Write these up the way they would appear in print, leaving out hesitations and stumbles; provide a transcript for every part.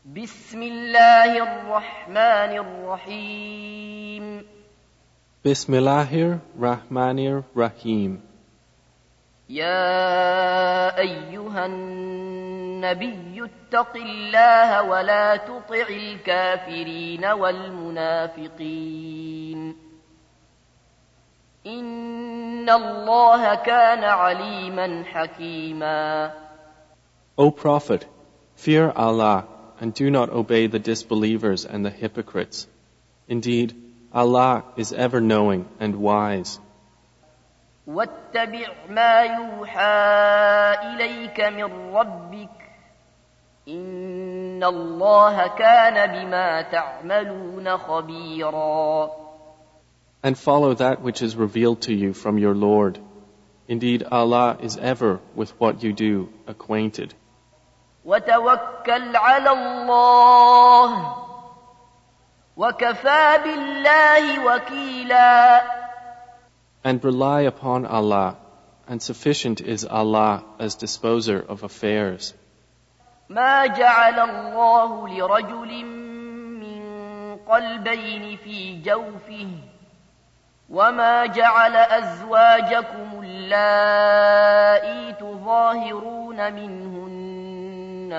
بسم الله الرحمن الرحيم Bismillahir Rahmanir Rahim. يا أيها النبي اتق الله ولا تطع الكافرين والمنافقين إن الله كان عليما حكيما. O Prophet, fear Allah and do not obey the disbelievers and the hypocrites. Indeed, Allah is ever knowing and wise. واتبع ما يوحى إليك من ربك إن الله كان بما تعملون خبيرا. And follow that which is revealed to you from your Lord. Indeed, Allah is ever with what you do acquainted. وتوكل على الله وكفى بالله وكيلا. And rely upon Allah, and sufficient is Allah as disposer of affairs. ما جعل الله لرجل من قلبين في جوفه وما جعل أزواجكم اللائي تظاهرون منهن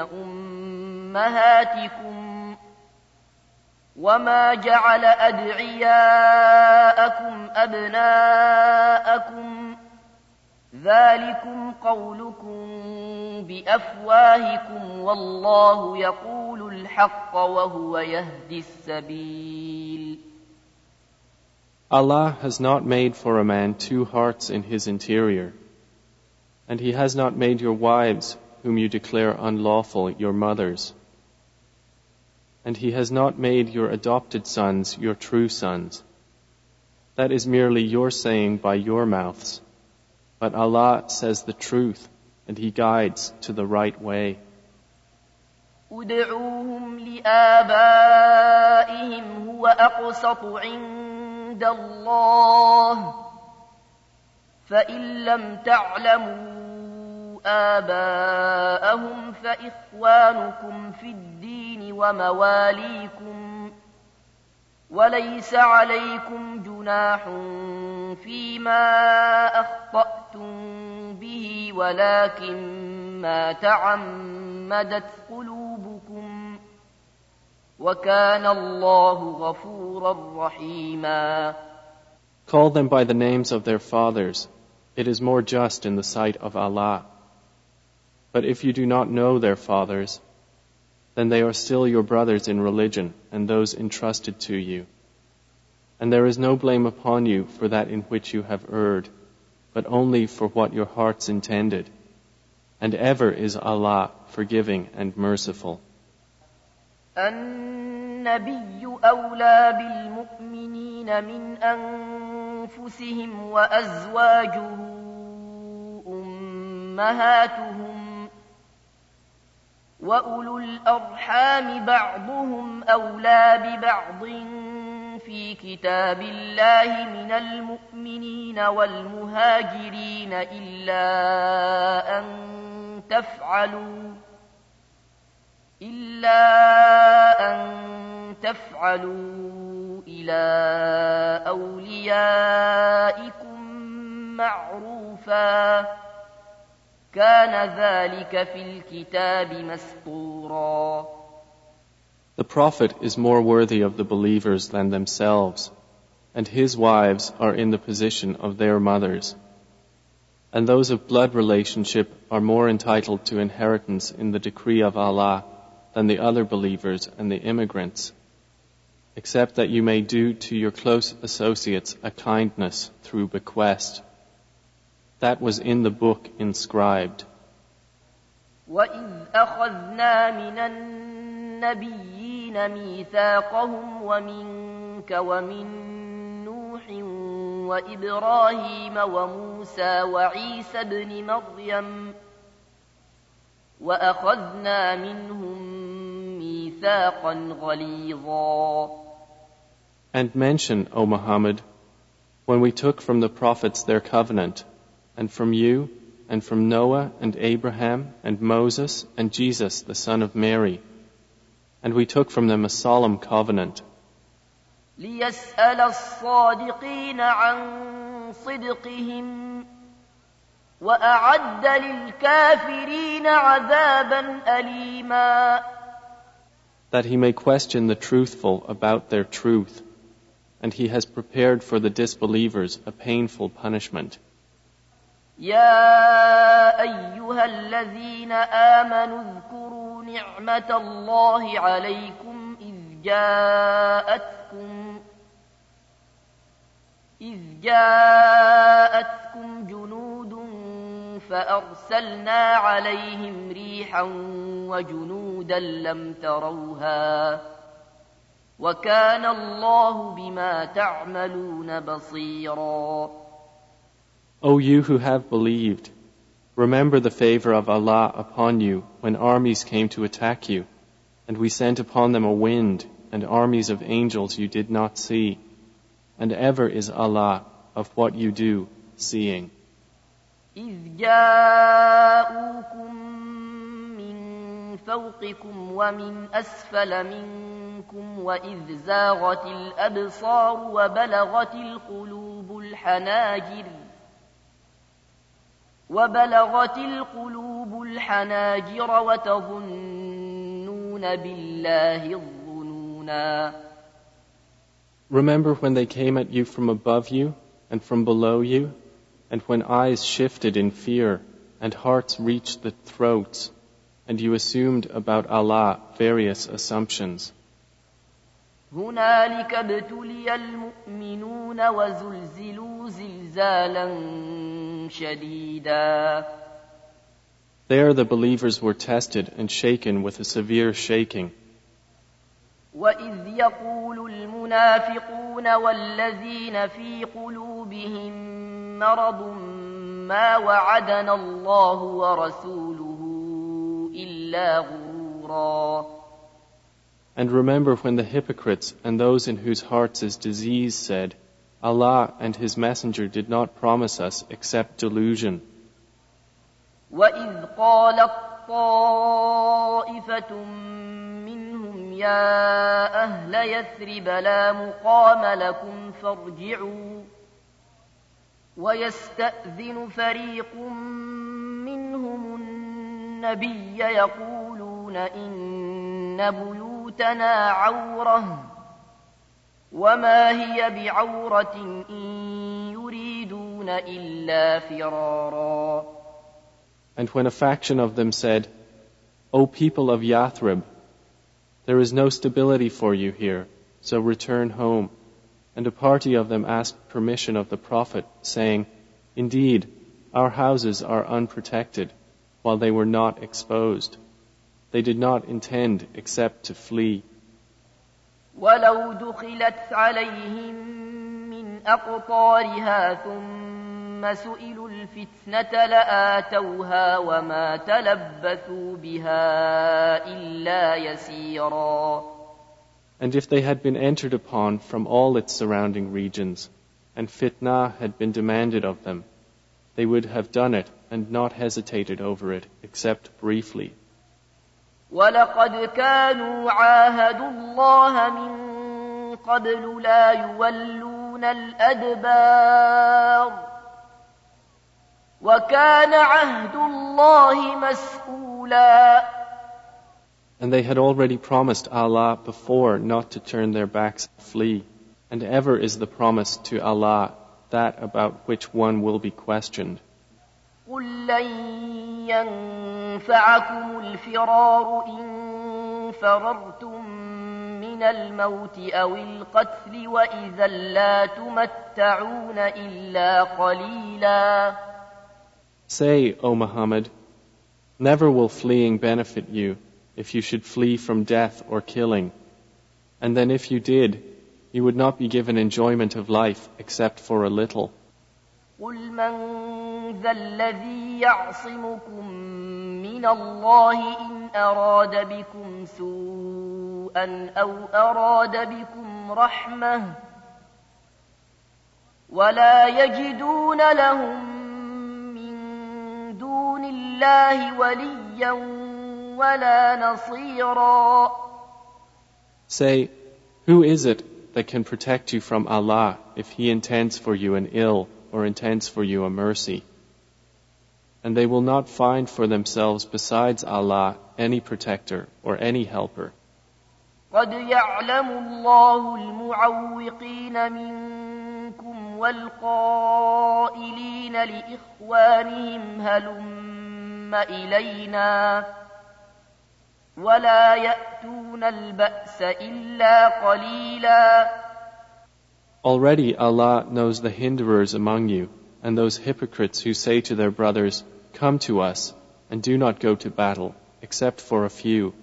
أمهاتكم وما جعل أدعياءكم أبناءكم ذلكم قولكم بأفواهكم والله يقول الحق وهو يهدي السبيل. Allah has not made for a man two hearts in his interior, and He has not made your wives, whom you declare unlawful, your mothers. And He has not made your adopted sons your true sons. That is merely your saying by your mouths. But Allah says the truth, and He guides to the right way. ادعوهم لآبائهم هو أقسط عند الله فإن لم تعلموا آباءهم فإخوانكم في الدين ومواليكم وليس عليكم جناح فيما أخطأتم به ولكن ما تعمدت قلوبكم وكان الله غفورا رحيما. Call them by the names of their fathers. It is more just in the sight of Allah. But if you do not know their fathers, then they are still your brothers in religion and those entrusted to you. And there is no blame upon you for that in which you have erred, but only for what your hearts intended. And ever is Allah forgiving and merciful. النبي أولى بالمؤمنين من أنفسهم وأزواجه أمهاتهم وأولو الأرحام بعضهم أولى ببعض في كتاب الله من المؤمنين والمهاجرين إلا أن تفعلوا إلى أوليائكم معروفا كان ذلك في الكتاب مسطورا. The Prophet is more worthy of the believers than themselves, and his wives are in the position of their mothers. And those of blood relationship are more entitled to inheritance in the decree of Allah than the other believers and the immigrants, except that you may do to your close associates a kindness through bequest. That was in the book inscribed. وَإِذْ أَخَذْنَا مِنَ النَّبِيِّينَ مِيثَاقَهُمْ وَمِنكَ وَمِن نُوحٍ وَإِبْرَاهِيمَ وَمُوسَى وَعِيسَى ابْنِ مَرْيَمَ وَأَخَذْنَا مِنْهُم مِيثَاقًا غَلِيظًا. And mention, O Muhammad, when we took from the prophets their covenant, and from you, and from Noah and Abraham and Moses and Jesus the son of Mary, And we took from them a solemn covenant, ليسأل الصادقين عن صدقهم وأعد للكافرين عذابا أليما. that he may question the truthful about their truth, and he has prepared for the disbelievers a painful punishment. يا أيها الذين آمنوا اذكروا نعمة الله عليكم إذ جاءتكم جنود فأرسلنا عليهم ريحا وجنودا لم تروها وكان الله بما تعملون بصيرا. O you who have believed, remember the favor of Allah upon you when armies came to attack you, and we sent upon them a wind and armies of angels you did not see, and ever is Allah of what you do seeing. إذ جاءوكم من فوقكم ومن أسفل منكم وإذ زاغت الأبصار وبلغت القلوب الحناجر وتظنون بالله الظنونا. Remember when they came at you from above you and from below you, and when eyes shifted in fear and hearts reached the throats, and you assumed about Allah various assumptions. هنالك ابتلي المؤمنون وزلزلوا زلزالا شديدا. There the believers were tested and shaken with a severe shaking. وإذ يقول المنافقون والذين في قلوبهم مرض ما وعدنا الله ورسوله إلا غرورا. And remember when the hypocrites and those in whose hearts is disease said, Allah and His Messenger did not promise us except delusion. وَإِذْ قَالَتْ طَائِفَةٌ مِّنْهُمْ يَا أَهْلَ يَثْرِبَ لَا مُقَامَ لَكُمْ فَارْجِعُوا وَيَسْتَأْذِنُ فَرِيقٌ مِّنْهُمُ النَّبِيَّ يَقُولُونَ إِنَّ بُيُوتَنَا عَوْرَةٌ وَمَا هِيَ بِعَوْرَةٍ إِن يُرِيدُونَ إِلَّا فِرَارًا. And when a faction of them said, O people of Yathrib, there is no stability for you here, so return home. And a party of them asked permission of the Prophet, saying, Indeed, our houses are unprotected, while they were not exposed. They did not intend except to flee. وَلَوْ دُخِلَتْ عَلَيْهِمْ مِنْ أَقْطَارِهَا ثُمَّ سُئِلُوا الْفِتْنَةَ لَآتَوْهَا وَمَا تَلَبَّثُوا بِهَا إِلَّا يَسِيرًا. And if they had been entered upon from all its surrounding regions, and fitnah had been demanded of them, they would have done it and not hesitated over it except briefly. وَلَقَدْ كَانُوا عَاهَدُوا اللَّهَ مِن قَبْلُ لَا يُوَلُّونَ الْأَدْبَارَ وَكَانَ عَهْدُ اللَّهِ مَسْئُولًا. And they had already promised Allah before not to turn their backs and flee, and ever is the promise to Allah that about which one will be questioned. قُل لَّن يَنفَعَكُمُ الْفِرَارُ إِن فَرَرْتُم مِّنَ الْمَوْتِ أَوِ الْقَتْلِ وَإِذًا لَّا تُمَتَّعُونَ إِلَّا قَلِيلًا. Say, O Muhammad, never will fleeing benefit you if you should flee from death or killing, and then if you did, you would not be given enjoyment of life except for a little. قُلْ مَنْ ذَا الَّذِي يَعْصِمُكُمْ مِنَ اللَّهِ إِنْ أَرَادَ بِكُمْ سُوءًا أَوْ أَرَادَ بِكُمْ رَحْمَةً وَلَا يَجِدُونَ لَهُم مِّن دُونِ اللَّهِ وَلِيًّا وَلَا نَصِيرًا. Say, who is it that can protect you from Allah if He intends for you an ill or intends for you a mercy? And they will not find for themselves besides Allah any protector or any helper. قد يعلم الله المعوقين منكم والقائلين لإخوانهم هلم إلينا ولا يأتون البأس إلا قليلا. Already Allah knows the hinderers among you and those hypocrites who say to their brothers, "Come to us," and do not go to battle, except for a few.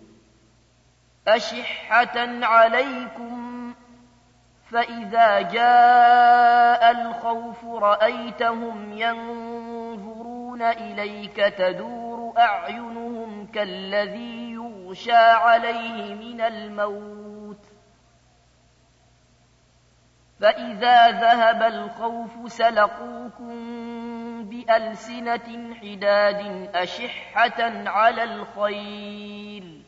أشحة عليكم فإذا جاء الخوف رأيتهم ينظرون إليك تدور أعينهم كالذي يغشى عليه من الموت فإذا ذهب الخوف سلقوكم بألسنة حداد أشحة على الخير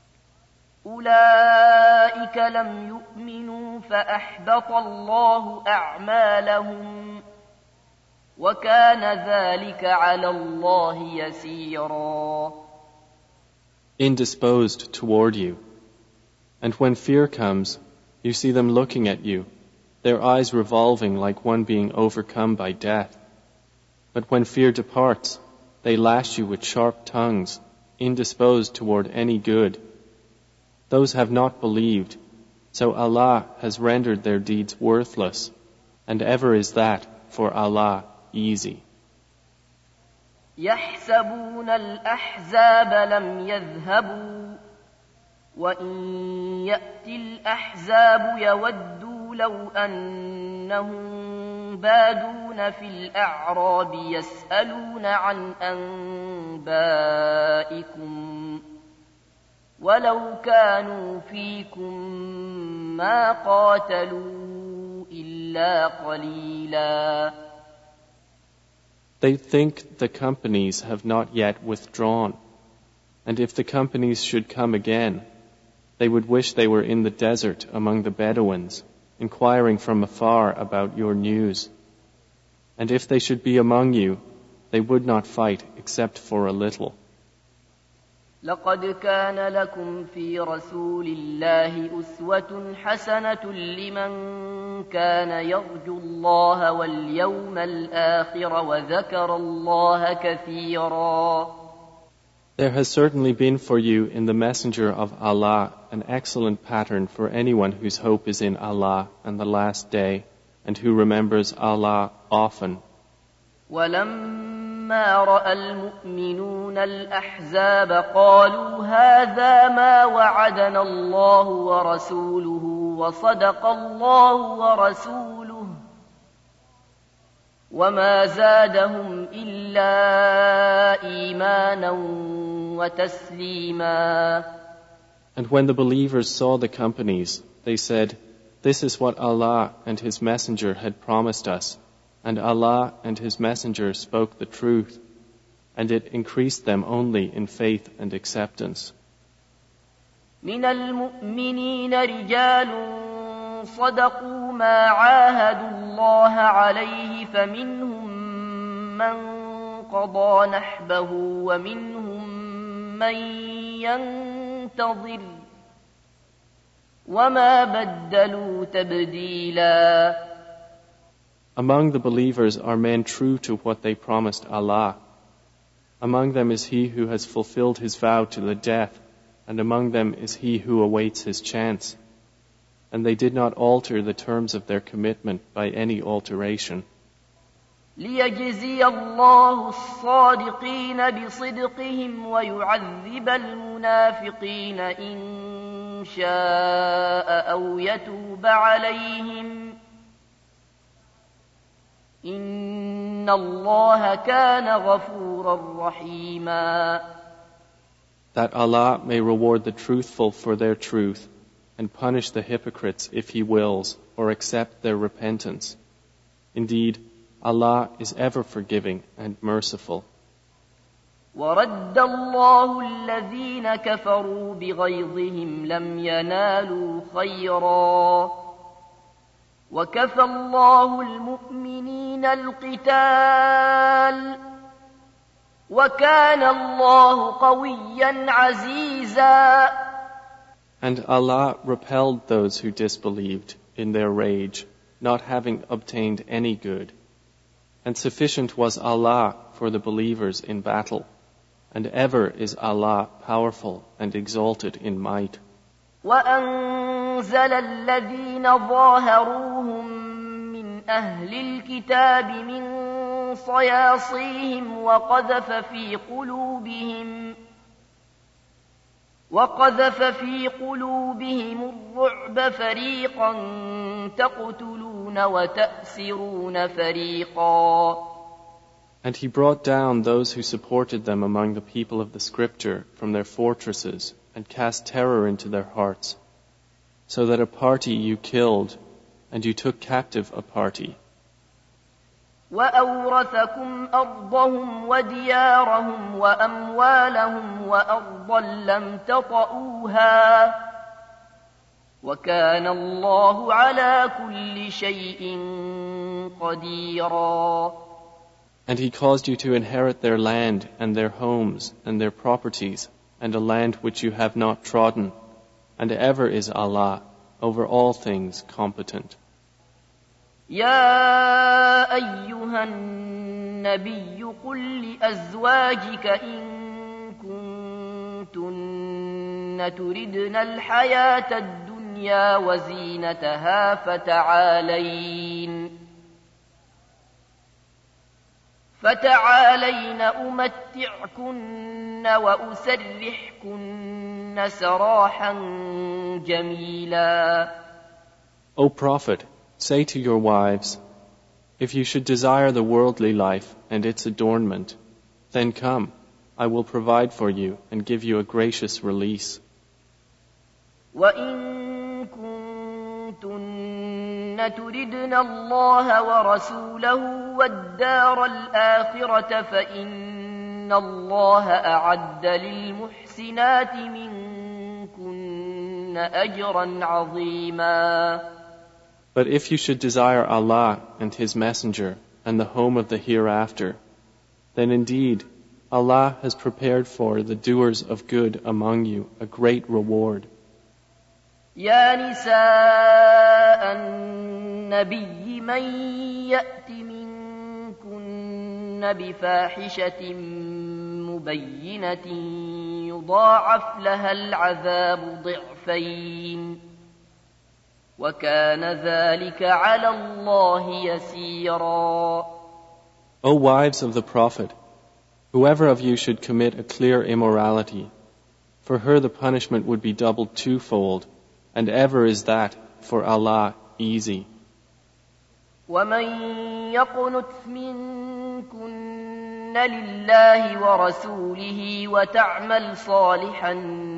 أولئك لم يؤمنوا فأحبط الله أعمالهم وكان ذلك على الله يسيرا. Indisposed toward you. And when fear comes, you see them looking at you, their eyes revolving like one being overcome by death. But when fear departs, they lash you with sharp tongues, indisposed toward any good. Those have not believed, so Allah has rendered their deeds worthless, and ever is that for Allah easy. يحسبون الأحزاب لم يذهبوا وإن يأتي الأحزاب يودوا لو أنهم بادون في الأعراب يسألون عن أنبائكم ولو كانوا فيكم ما قاتلوا إلا قليلا. They think the companies have not yet withdrawn, and if the companies should come again, they would wish they were in the desert among the Bedouins, inquiring from afar about your news. And if they should be among you, they would not fight except for a little. لقد كان لكم في رسول الله أسوة حسنة لمن كان يرجو الله واليوم الآخر وذكر الله كثيرا. There has certainly been for you in the Messenger of Allah an excellent pattern for anyone whose hope is in Allah and the last day, and who remembers Allah often. ولما رأى المؤمنون الأحزاب قالوا هذا ما وعدنا الله ورسوله وصدق الله ورسوله وما زادهم إلا إيمانا وتسليما. And when the believers saw the companies, they said, "This is what Allah and His Messenger had promised us, and Allah and His Messenger spoke the truth, and it increased them only in faith and acceptance." من المؤمنين رجال صدقوا ما عاهدوا الله عليه فمنهم من قضى نحبه ومنهم من ينتظر وما بدلوا تبديلا. Among the believers are men true to what they promised Allah. Among them is he who has fulfilled his vow to the death, and among them is he who awaits his chance. And they did not alter the terms of their commitment by any alteration. ليجزي الله الصادقين بصدقهم ويعذب المنافقين إن شاء أو يتوب عليهم إن الله كان غفورا رحيما. That Allah may reward the truthful for their truth and punish the hypocrites if He wills or accept their repentance. Indeed, Allah is ever forgiving and merciful. ورد الله الذين كفروا بغيظهم لم ينالوا خيرا وكفى الله المؤمنين القتال وكان الله قويا عزيزا. And Allah repelled those who disbelieved in their rage, not having obtained any good. And sufficient was Allah for the believers in battle, and ever is Allah powerful and exalted in might. وأنزل الذين ظاهروهم من أهل الكتاب من صياصيهم وقذف في قلوبهم الرعب فريقا تقتلون وتأسرون فريقا. And he brought down those who supported them among the people of the scripture from their fortresses and cast terror into their hearts, so that a party you killed and you took captive a party. وأورثكم أرضهم وديارهم وأموالهم وأرضا لم تطئوها وكان الله على كل شيء قديرا. And he caused you to inherit their land and their homes and their properties and a land which you have not trodden, and ever is Allah over all things competent. يا أيها النبي قل لأزواجك إن كنتن تردن الحياة الدنيا وزينتها فتعالين أمتعكن وأسرحكن سراحا جميلا. O Prophet, say to your wives, if you should desire the worldly life and its adornment, then come, I will provide for you and give you a gracious release. وَإِن كُنتُنَّ تُرِدْنَ اللَّهَ وَرَسُولَهُ وَالدَّارَ الْآخِرَةَ فَإِنَّ اللَّهَ أَعَدَّ لِلْمُحْسِنَاتِ مِنكُنَّ أَجْرًا عَظِيمًا. But if you should desire Allah and His Messenger and the home of the hereafter, then indeed Allah has prepared for the doers of good among you a great reward. يا نساء النبي من يأت منكن بفاحشة مبينة يضاعف لها العذاب ضعفين وكان ذلك على الله يسيرا. O wives of the Prophet, whoever of you should commit a clear immorality, for her the punishment would be doubled twofold, and ever is that for Allah easy. ومن يقنت منكن لله ورسوله وتعمل صالحا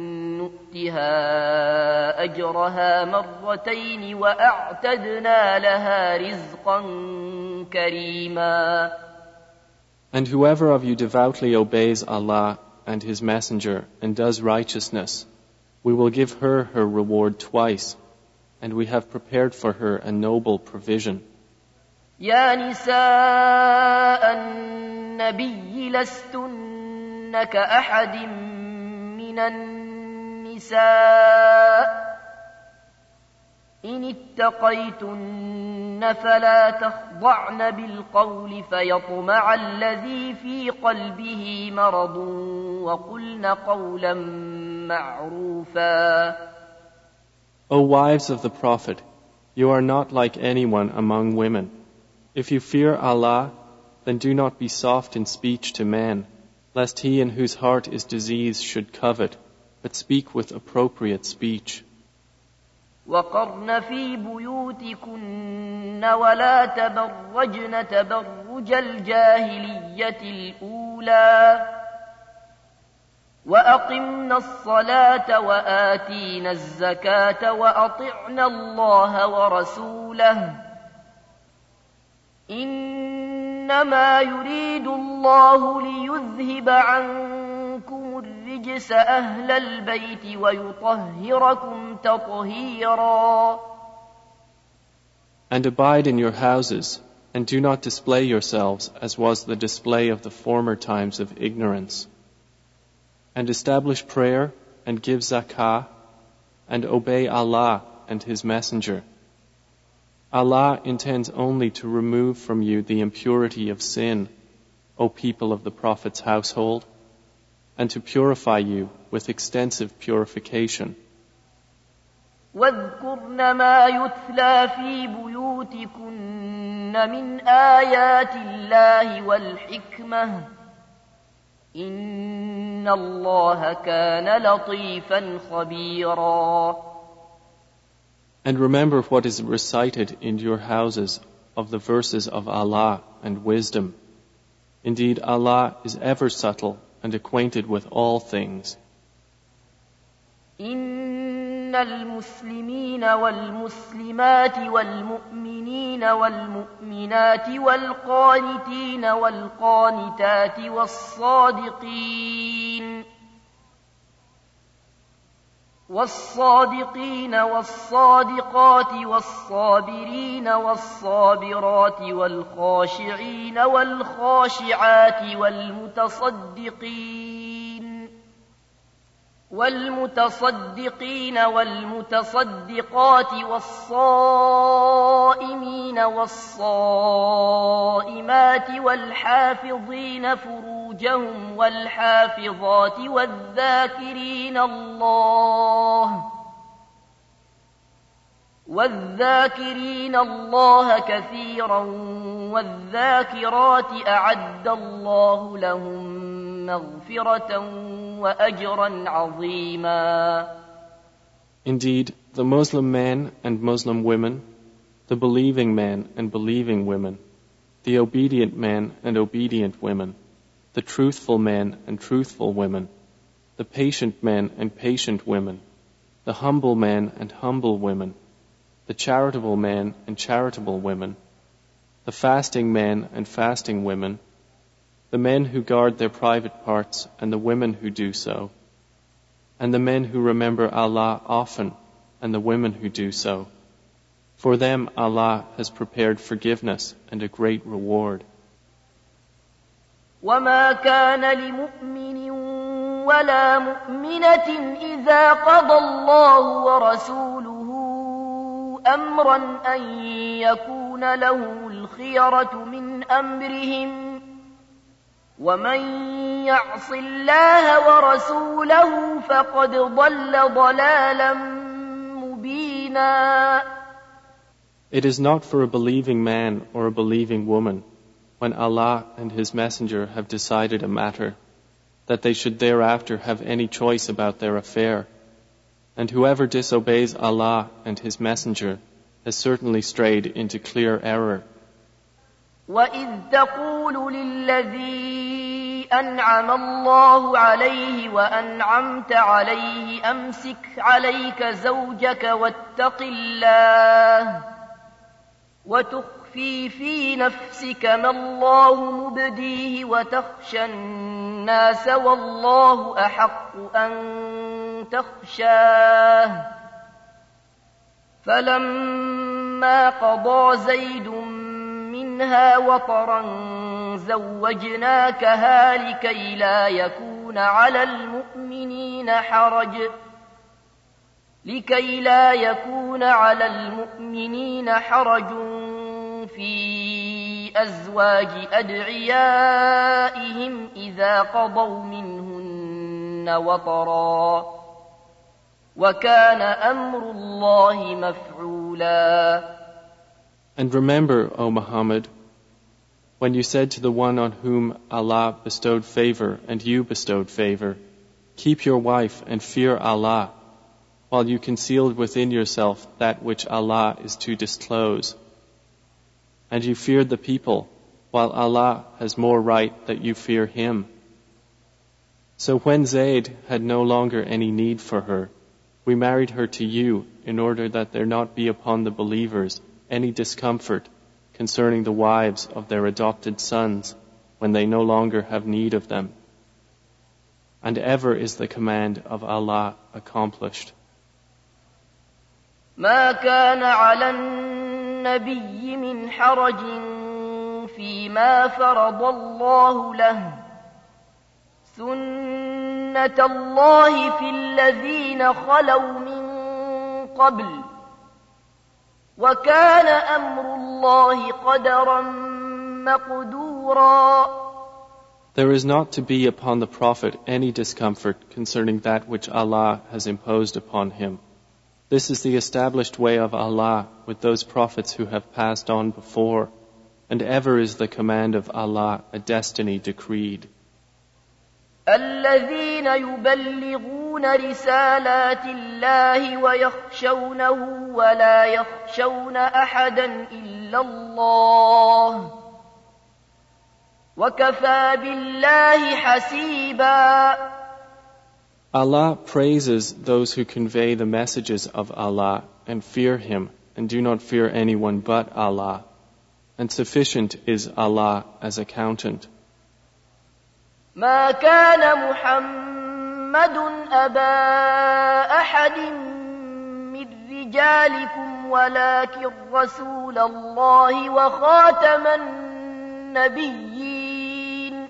نؤتها أجرها مرتين وأعتدنا لها رزقا كريما. And whoever of you devoutly obeys Allah and His Messenger and does righteousness, we will give her her reward twice, and we have prepared for her a noble provision. يا نساء النبي لستن كأحد من النساء إن اتقيتن فلا تخضعن بالقول فيطمع الذي في قلبه مرض وقلن قولا معروفا. O wives of the Prophet, you are not like anyone among women. If you fear Allah, then do not be soft in speech to men, lest he in whose heart is disease should covet, but speak with appropriate speech. وقرن في بيوتكن ولا تبرجن تبرج الجاهلية الأولى وأقمنا الصلاة وآتينا الزكاة وأطعنا الله ورسوله إنما يريد الله ليذهب عنكم الرجس أهل البيت ويطهركم تطهيرا. And abide in your houses, and do not display yourselves as was the display of the former times of ignorance. And establish prayer, and give zakah, and obey Allah and His Messenger. Allah intends only to remove from you the impurity of sin, O people of the Prophet's household, and to purify you with extensive purification. واذكرن ما يتلى في بيوتكن من آيات الله والحكمة إن الله كان لطيفا خبيرا. And remember what is recited in your houses of the verses of Allah and wisdom. Indeed, Allah is ever subtle and acquainted with all things. إن المسلمين والمسلمات والمؤمنين والمؤمنات والقانتين والقانتات والصادقين والصادقات والصابرين والصابرات والخاشعين والخاشعات والمتصدقين والمتصدقات والصائمين والصائمات والحافظين فروجهم والحافظات والذاكرين الله كثيرا والذاكرات أعد الله لهم مغفرة وأجرا عظيما. Indeed, the Muslim men and Muslim women, the believing men and believing women, the obedient men and obedient women, the truthful men and truthful women, the patient men and patient women, the humble men and humble women, the charitable men and charitable women, the fasting men and fasting women, the men who guard their private parts and the women who do so, and the men who remember Allah often and the women who do so. For them Allah has prepared forgiveness and a great reward. وما كان لمؤمن ولا مؤمنة إذا قضى الله ورسوله أمرا أن يكون له الخيرة من أمرهم ومن يعص الله ورسوله فقد ضل ضلالا مبينا. It is not for a believing man or a believing woman, when Allah and His Messenger have decided a matter, that they should thereafter have any choice about their affair. And whoever disobeys Allah and His Messenger has certainly strayed into clear error. وَإِذْ تَقُولُ لِلَّذِي أَنْعَمَ اللَّهُ عَلَيْهِ وَأَنْعَمْتَ عَلَيْهِ أَمْسِكْ عَلَيْكَ زَوْجَكَ وَاتَّقِ اللَّهَ وَتُخْفِي فِي نَفْسِكَ مَا اللَّهُ مُبْدِيهِ وَتَخْشَى النَّاسَ وَاللَّهُ أَحَقُّ أَن تَخْشَاهُ فَلَمَّا قَضَى زَيْدٌ منها وطرا زوجناكها لكي لا يكون على المؤمنين حرج في أزواج أدعيائهم إذا قضوا منهن وطرا وكان أمر الله مفعولا. And remember, O Muhammad, when you said to the one on whom Allah bestowed favor and you bestowed favor, keep your wife and fear Allah, while you concealed within yourself that which Allah is to disclose. And you feared the people, while Allah has more right that you fear Him. So when Zayd had no longer any need for her, we married her to you in order that there not be upon the believers any discomfort concerning the wives of their adopted sons when they no longer have need of them. and ever is the command of Allah accomplished. ما كان على النبي من حرج فيما فرض الله له سنة الله في الذين خلوا من قبل وكان أمر الله قدرا مقدورا. There is not to be upon the Prophet any discomfort concerning that which Allah has imposed upon him. This is the established way of Allah with those prophets who have passed on before, and ever is the command of Allah a destiny decreed. الذين يبلغون رسالات الله ويخشونه ولا يخشون أحدا إلا الله وكفى بالله حسيبا. Allah praises those who convey the messages of Allah and fear Him and do not fear anyone but Allah, and sufficient is Allah as accountant. ما كان محمد أبا أحد من رجالكم ولكن رسول الله وخاتم النبيين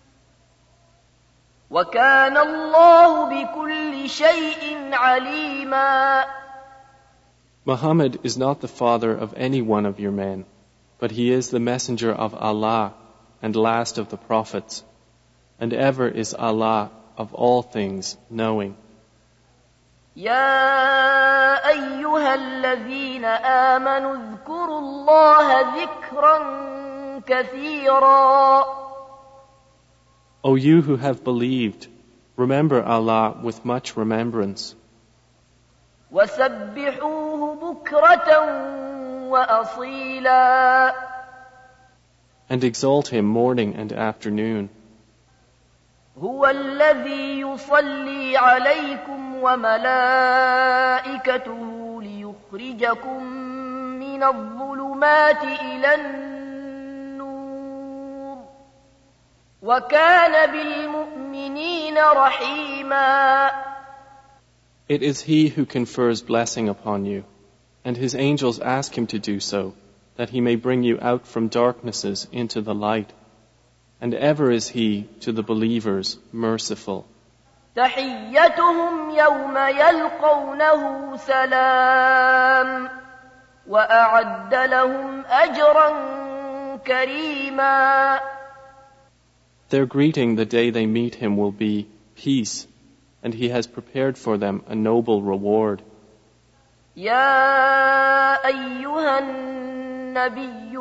وكان الله بكل شيء عليما. Muhammad is not the father of any one of your men, but he is the messenger of Allah and last of the prophets, and ever is Allah of all things knowing. يا أيها الذين آمنوا اذكروا الله ذكرا كثيرا. O you who have believed, remember Allah with much remembrance. وسبحوه بكرة وأصيلا. And exalt Him morning and afternoon. هو الذي يصلي عليكم وملائكته ليخرجكم من الظلمات إلى النور وكان بالمؤمنين رحيما. It is He who confers blessing upon you, and His angels ask Him to do so, that He may bring you out from darknesses into the light. And ever is He to the believers merciful. تحيتهم يوم يلقونه سلام وأعد لهم أجرا كريما. Their greeting the day they meet Him will be peace, and He has prepared for them a noble reward. يا أيها النبي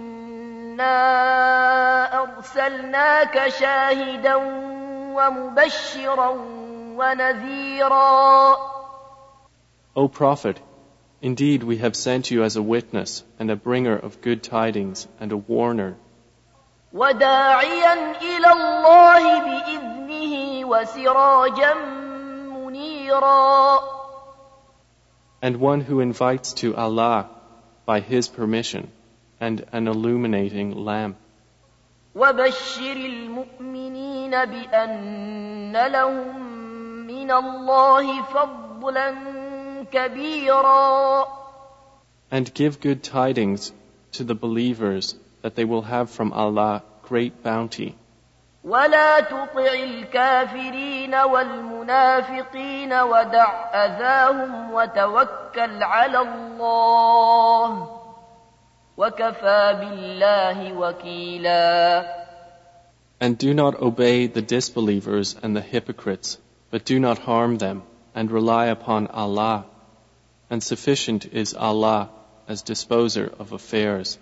إنا أرسلناك شاهدا ومبشرا ونذيرا. O Prophet, indeed we have sent you as a witness and a bringer of good tidings and a warner. وداعيا إلى الله بإذنه وسراجا منيرا. And one who invites to Allah by His permission and an illuminating lamp. وبشر المؤمنين بأن لهم من الله فضلا كبيرا. And give good tidings to the believers that they will have from Allah great bounty. ولا تطع الكافرين والمنافقين ودع أذاهم وتوكل على الله وكفى بالله وكيلا. And do not obey the disbelievers and the hypocrites, but do not harm them, and rely upon Allah, and sufficient is Allah as disposer of affairs.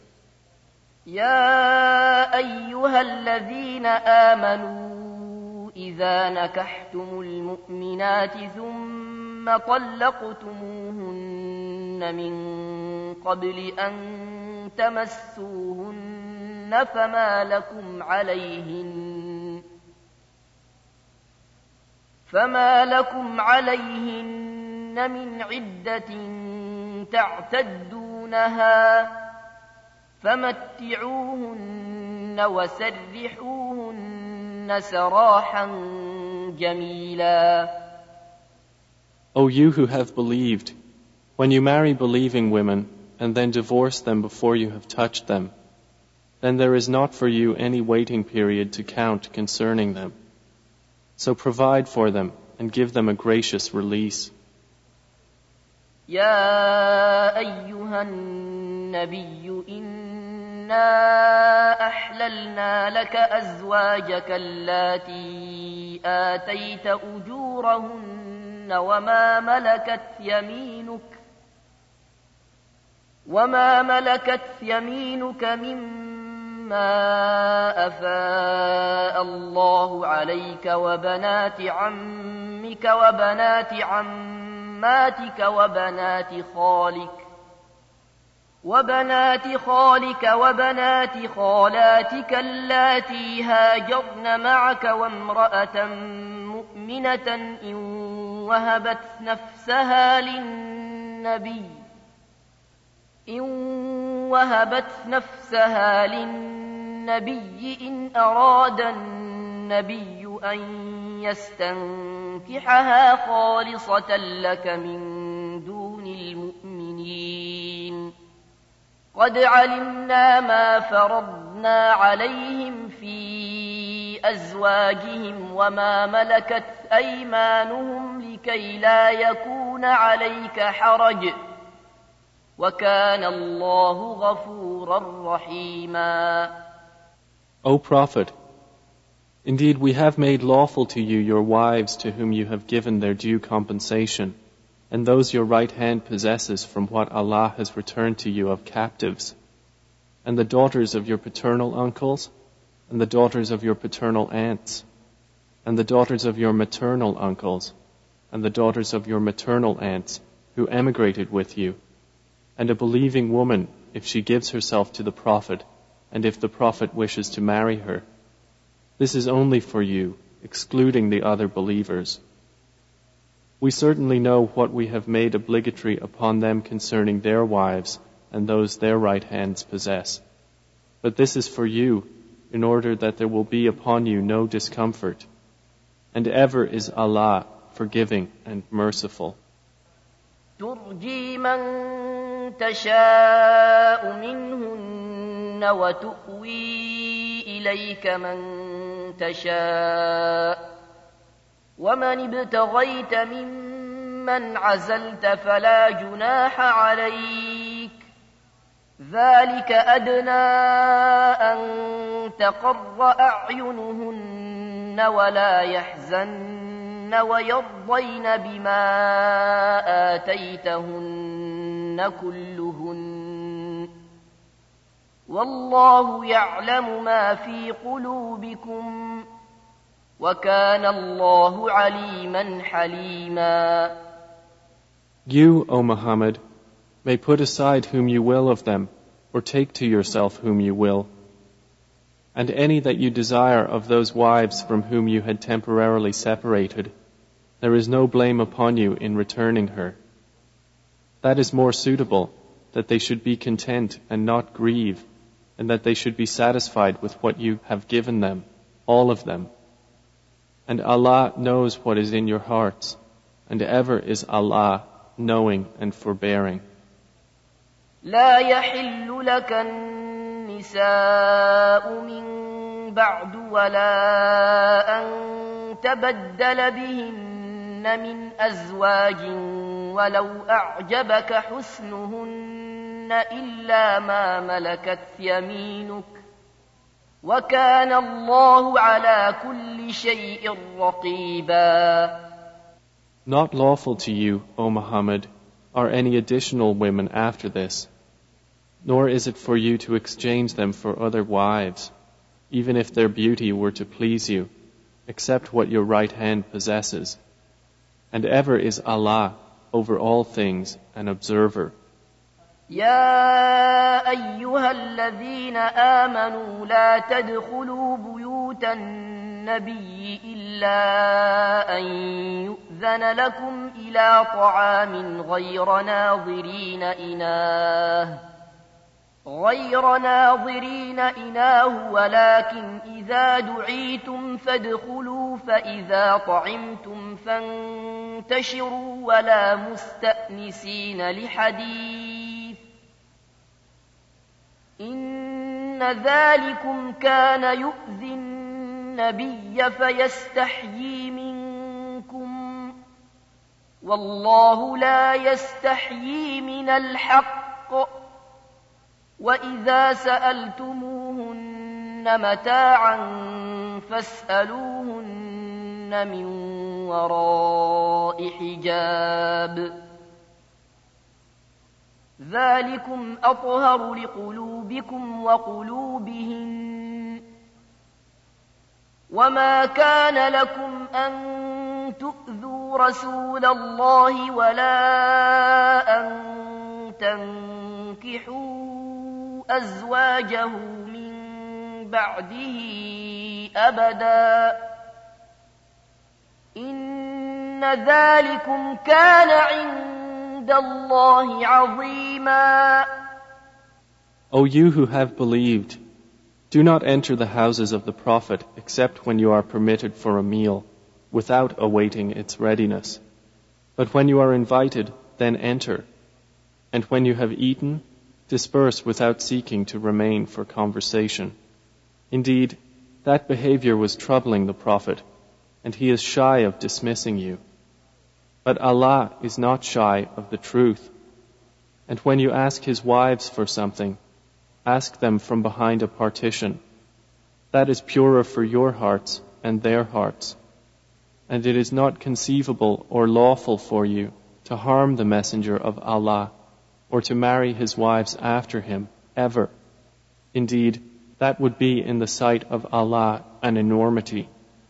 يا أيها الذين آمنوا إذا نكحتم المؤمنات ثم طلقتموهن من قبل أن تمسوهن فما لكم عليهن من عدة تعتدونها فمتعوهن وسرحوهن سراحا جميلا. O you who have believed, when you marry believing women and then divorce them before you have touched them, then there is not for you any waiting period to count concerning them. So provide for them and give them a gracious release. يا أيها النبي إنا أحللنا لك أزواجك اللاتي آتيت أجورهن وما ملكت يمينك مما أفاء الله عليك وبنات عمك وبنات عماتك وبنات خالك وبنات خالاتك اللاتي هاجرن معك وامرأة مؤمنة إن وهبت نفسها للنبي إن أراد النبي أن يستنكحها خالصة لك من دون المؤمنين. قد علمنا ما فرضنا عليهم في أزواجهم وما ملكت أيمانهم لكي لا يكون عليك حرج وكان الله غفورا رحيما. O Prophet, indeed we have made lawful to you your wives to whom you have given their due compensation, and those your right hand possesses from what Allah has returned to you of captives, and the daughters of your paternal uncles, and the daughters of your paternal aunts, and the daughters of your maternal uncles, and the daughters of your maternal aunts who emigrated with you, and a believing woman if she gives herself to the Prophet, and if the Prophet wishes to marry her. This is only for you, excluding the other believers. We certainly know what we have made obligatory upon them concerning their wives and those their right hands possess. But this is for you, in order that there will be upon you no discomfort. And ever is Allah forgiving and merciful. ترجي من تشاء منهن وتؤوي إليك من تشاء ومن ابتغيت ممن عزلت فلا جناح عليك ذلك أدنى أن تقر أعينهن ولا يحزن ويرضين بما آتيتهن كلهن والله يعلم ما في قلوبكم وكان الله عليما حليما. You, O Muhammad, may put aside whom you will of them, or take to yourself whom you will. And any that you desire of those wives from whom you had temporarily separated, there is no blame upon you in returning her. That is more suitable, that they should be content and not grieve, and that they should be satisfied with what you have given them, all of them. And Allah knows what is in your hearts, and ever is Allah knowing and forbearing. لا يحل لك النساء من بعد ولا أن تبدل بهن من أزواج ولو أعجبك حسنهن إلا ما ملكت يمينك وكان الله على كل شيء رقيبا. Not lawful to you, O Muhammad, are any additional women after this, nor is it for you to exchange them for other wives, even if their beauty were to please you, except what your right hand possesses. And ever is Allah over all things an observer. يا أيها الذين آمنوا لا تدخلوا بيوت النبي إلا أن يؤذن لكم إلى طعام غير ناظرين إناه غير ناظرين إناه ولكن إذا دعيتم فادخلوا فإذا طعمتم فانتشروا ولا مستأنسين لحديث إن ذلكم كان يؤذي النبي فيستحيي منكم والله لا يستحيي من الحق وإذا سألتموهن متاعا فاسألوهن من وراء حجاب ذلكم أطهر لقلوبكم وقلوبهن وما كان لكم أن تؤذوا رسول الله ولا أن تنكحوا أزواجه من بعده أبدا إن ذلكم كان عند الله عظيما. O you who have believed, do not enter the houses of the Prophet except when you are permitted for a meal, without awaiting its readiness. But when you are invited, then enter. And when you have eaten, disperse without seeking to remain for conversation. Indeed, that behavior was troubling the Prophet, and he is shy of dismissing you. But Allah is not shy of the truth. And when you ask His wives for something, ask them from behind a partition. That is purer for your hearts and their hearts. And it is not conceivable or lawful for you to harm the Messenger of Allah or to marry his wives after him, ever. Indeed, that would be in the sight of Allah an enormity.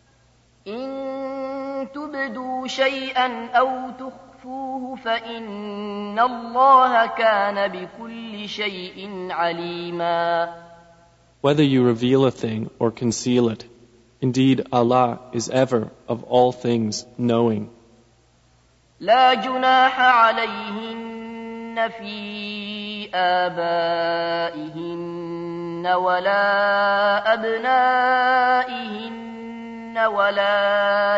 إن تبدوا شيئا أو تخفوه فإن الله كان بكل شيء عليما. Whether you reveal a thing or conceal it, indeed Allah is ever of all things knowing. لا جناح عليهن في آبائهن ولا أبنائهن ولا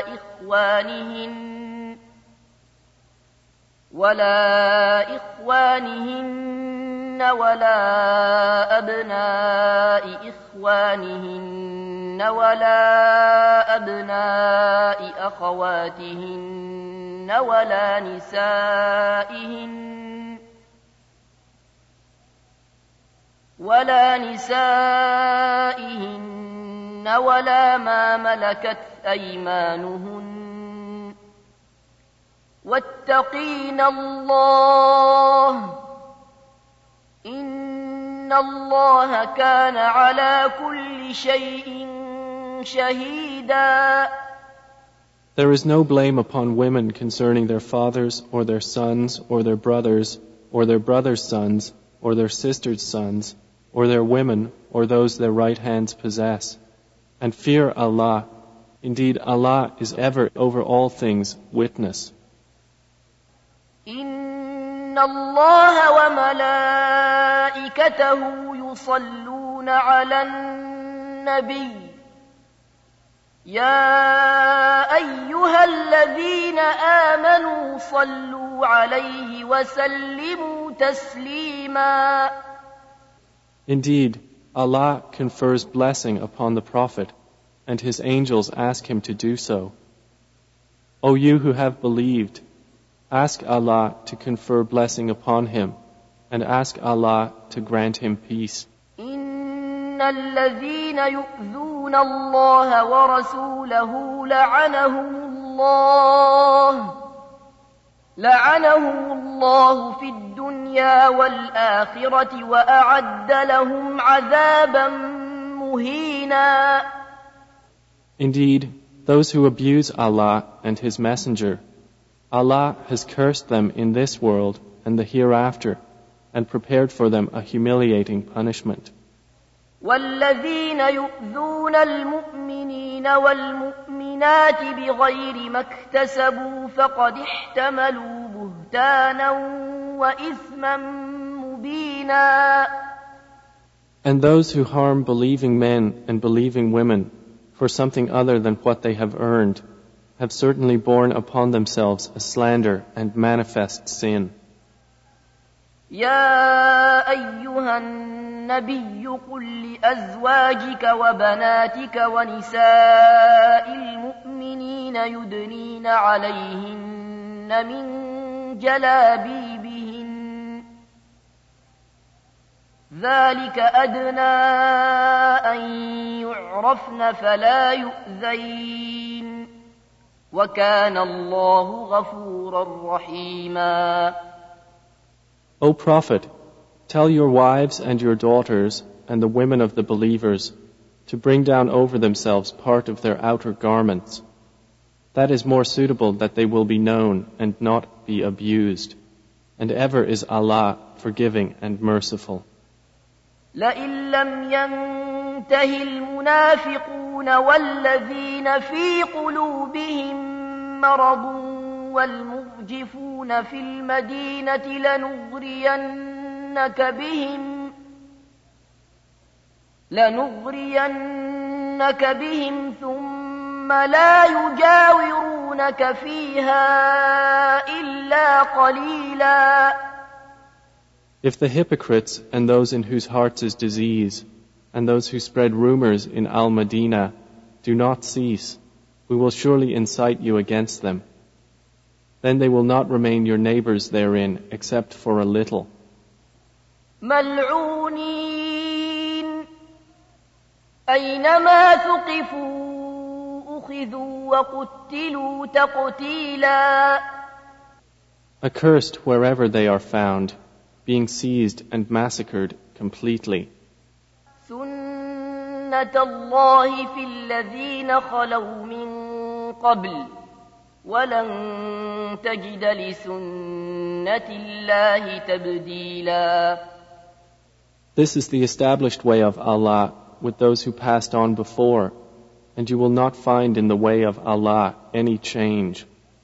إخوانهن ولا أبناء إخوانهن ولا أبناء أخواتهن ولا نسائهن ولا ما ملكت أيمانهن واتقين الله إن الله كان على كل شيء شهيدا. There is no blame upon women concerning their fathers or their sons or their brothers or their brothers' sons or their sisters' sons or their women or those their right hands possess. And fear Allah. Indeed, Allah is ever over all things witness. إن الله وملائكته يصلون على النبي يا أيها الذين آمنوا صلوا عليه وسلموا تسليما. Indeed, Allah confers blessing upon the Prophet, and His angels ask him to do so. O you who have believed, ask Allah to confer blessing upon him, and ask Allah to grant him peace. إن الذين يؤذون الله ورسوله لعنهم الله في الدنيا والآخرة وأعد لهم عذابا مهينا. Indeed, those who abuse Allah and His Messenger, Allah has cursed them in this world and the hereafter, and prepared for them a humiliating punishment. والذين يؤذون المؤمنين والمؤمنات بغير ما اكتسبوا فقد احتملوا بهتانا وإثما مبينا. And those who harm believing men and believing women for something other than what they have earned have certainly borne upon themselves a slander and manifest sin. يا أيها النبي قل لأزواجك وبناتك ونساء المؤمنين يدنين عليهن من جلابيبهن ذلك أدنى أن يعرفن فلا يؤذين وكان الله غفورا رحيما. O Prophet, tell your wives and your daughters and the women of the believers to bring down over themselves part of their outer garments. That is more suitable that they will be known and not be abused. And ever is Allah forgiving and merciful. لئن لم ينته المنافقون والذين في قلوبهم مرض والمرجفون في المدينة لنغرينك بهم ثم لا يجاورونك فيها إلا قليلا. If the hypocrites and those in whose hearts is disease and those who spread rumors in Al-Madinah do not cease, we will surely incite you against them. Then they will not remain your neighbors therein except for a little. ملعونين أينما ثقفوا أخذوا وقتلوا تقتيلا. Accursed wherever they are found, being seized and massacred completely. سنة الله في الذين خلوا من قبل ولن تجد لسنة الله تبديلا. This is the established way of Allah with those who passed on before, and you will not find in the way of Allah any change.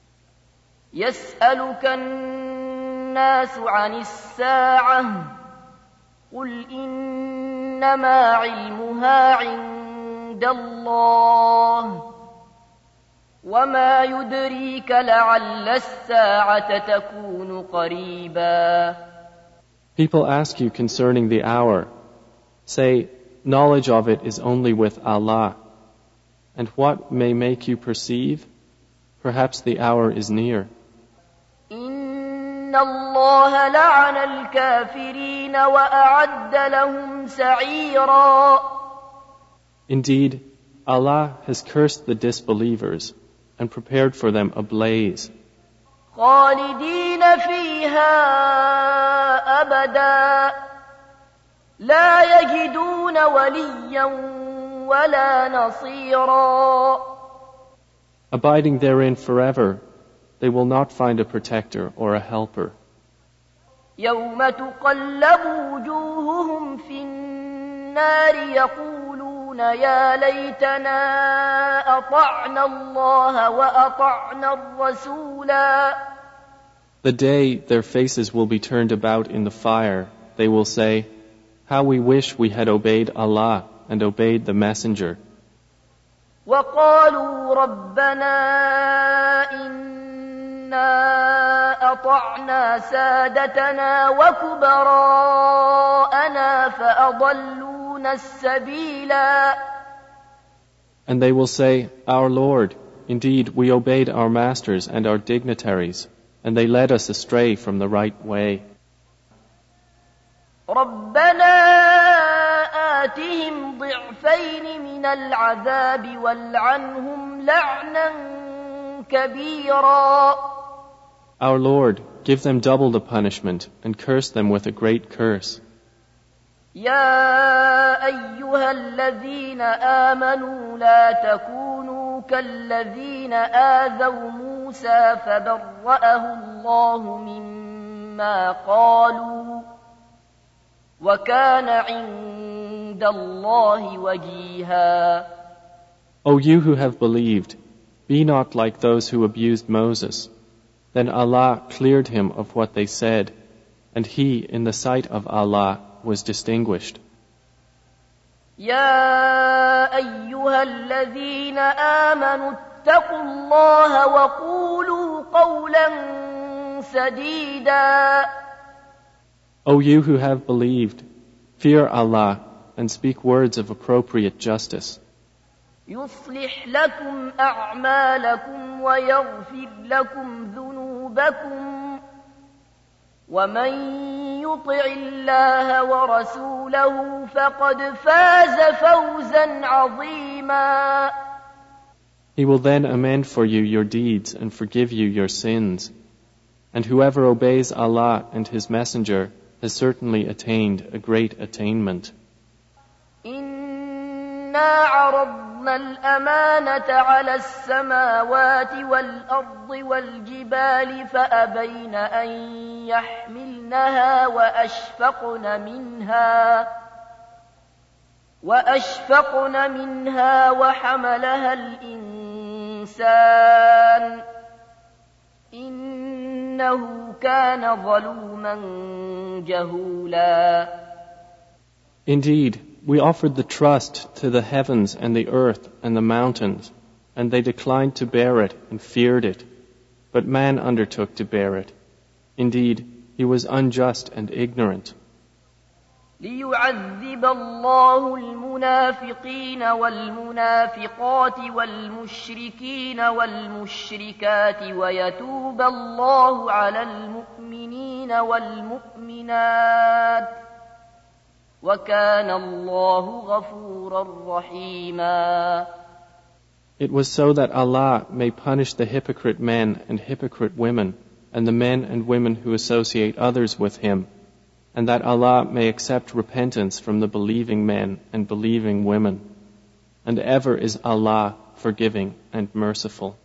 يسألك الناس عن الساعة قل إنما علمها عند الله وما يدريك لعل الساعة تكون قريبا. People ask you concerning the hour. Say, knowledge of it is only with Allah. And what may make you perceive? Perhaps the hour is near. إن الله لعن الكافرين وأعد لهم سعيرا. Indeed, Allah has cursed the disbelievers and prepared for them a blaze. خالدين فيها أبدا لا يجدون وليا ولا نصيرا. Abiding therein forever, they will not find a protector or a helper. يوم تقلب وجوههم في النار يقولون يا ليتنا أطعنا الله وأطعنا الرسولا. The day their faces will be turned about in the fire, they will say, how we wish we had obeyed Allah and obeyed the Messenger. وقالوا ربنا إنا أطعنا سادتنا وكبراءنا فأضلونا السبيلا. And they will say, our Lord, indeed we obeyed our masters and our dignitaries, and they led us astray from the right way. ربنا آتهم ضعفين من العذاب والعنهم لعنا كبيرا. Our Lord, give them double the punishment and curse them with a great curse. يا أيها الذين آمنوا لا تكونوا كالذين آذوا موسى فبرأه الله مما قالوا وكان عند الله وجيها. O you who have believed, be not like those who abused Moses. Then Allah cleared him of what they said, and he, in the sight of Allah, was distinguished. يا أيها الذين آمنوا اتقوا الله وقولوا قولا سديدا. O you who have believed, fear Allah and speak words of appropriate justice. يصلح لكم أعمالكم ويغفر لكم ذنوبكم ومن يطع الله ورسوله فقد فاز فوزا عظيما. He will then amend for you your deeds and forgive you your sins. And whoever obeys Allah and His Messenger has certainly attained a great attainment. إنا عرضنا الأمانة على السماوات والأرض والجبال فأبين أن يحملنها وأشفقن منها وحملها الإنسان إنه كان ظلوما جهولا. Indeed, we offered the trust to the heavens and the earth and the mountains, and they declined to bear it and feared it. But man undertook to bear it. Indeed, he was unjust and ignorant. ليعذب الله المنافقين والمنافقات والمشركين والمشركات ويتوب الله على المؤمنين والمؤمنات وكان الله غفورا رحيما. It was so that Allah may punish the hypocrite men and hypocrite women, and the men and women who associate others with Him, and that Allah may accept repentance from the believing men and believing women. And ever is Allah forgiving and merciful.